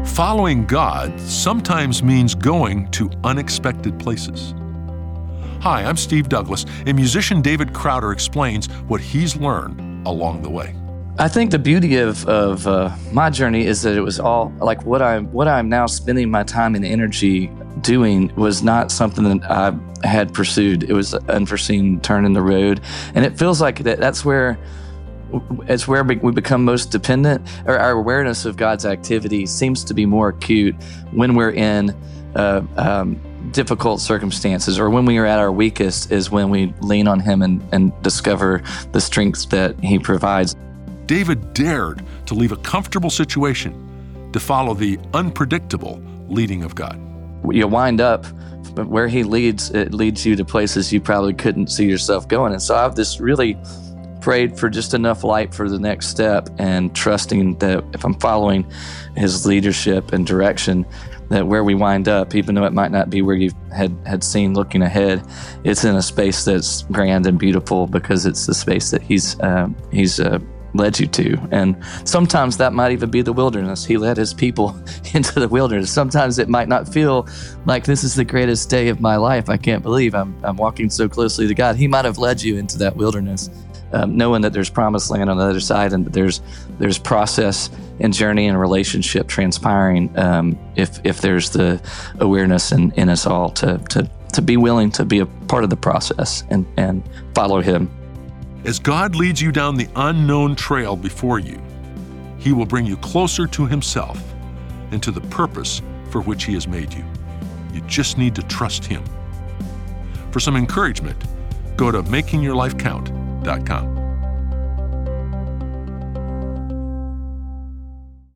Following God sometimes means going to unexpected places. Hi, I'm Steve Douglas, and musician David Crowder explains what he's learned along the way. I think the beauty of my journey is that it was all like what I'm now spending my time and energy doing was not something that I had pursued. It was an unforeseen turn in the road, and it feels like that's where we become most dependent. Or our awareness of God's activity seems to be more acute when we're in difficult circumstances, or when we are at our weakest is when we lean on Him and discover the strength that He provides. David dared to leave a comfortable situation to follow the unpredictable leading of God. You wind up where He leads, it leads you to places you probably couldn't see yourself going. And so I've just really prayed for just enough light for the next step, and trusting that if I'm following His leadership and direction, that where we wind up, even though it might not be where you had seen looking ahead, it's in a space that's grand and beautiful because it's the space that He's led you to. And sometimes that might even be the wilderness. He led His people into the wilderness. Sometimes it might not feel like this is the greatest day of my life. I can't believe I'm walking so closely to God. He might have led you into that wilderness, knowing that there's promised land on the other side, and that there's process and journey and relationship transpiring if there's the awareness in us all to be willing to be a part of the process and follow Him. As God leads you down the unknown trail before you, He will bring you closer to Himself and to the purpose for which He has made you. You just need to trust Him. For some encouragement, go to makingyourlifecount.com.